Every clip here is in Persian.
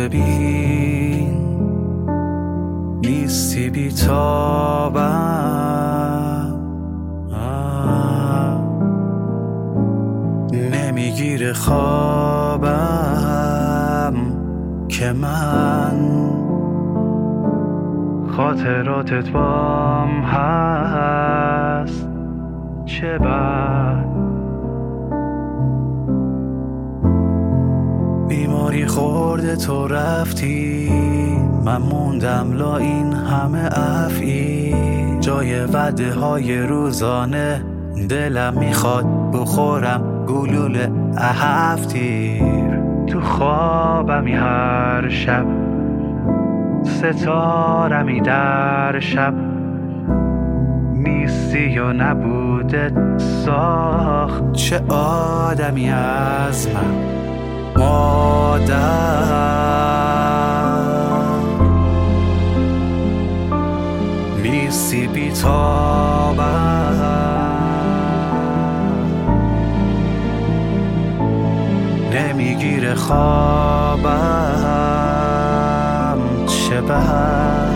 ببین نیستی بی‌تابم، نمیگیره خوابم که من خاطراتت بام هست. چه بد بیماری خورده تو رفتی، من موندم لا این همه عفی. جای وعده های روزانه دلم میخواد بخورم گلوله 7 تیر. تو خوابمی هر شب، ستارمی در شب، نیستی و نبودت ساخت چه آدمی از من. مادر نیستی بی‌تابم، نمیگیره خوابم. چه بد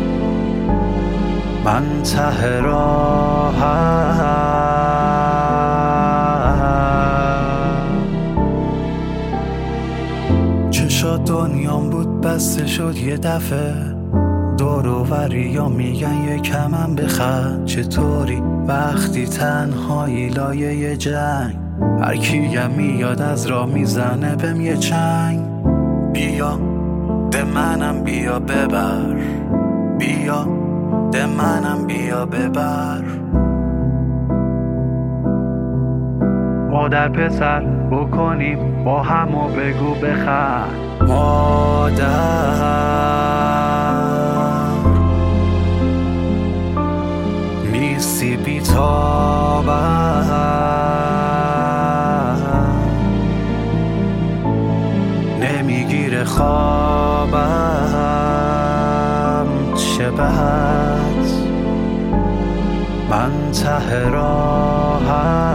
من ته راهم، چشات دنیام بود بسته شد یه دفعه. دور و وریا میگن یه کمم بخند. چطوری وقتی تنهایی لایه جنگ، هر کیم میاد از راه میزنه بهم یه چنگ. بیا ده منم بیا ببر، بیا ده منم بیا ببر. مادر پسر بکنیم با هم و بگو بخند. مادر نیستی بی‌تابم، نمیگیره خوابم. چه بد من ته راهم.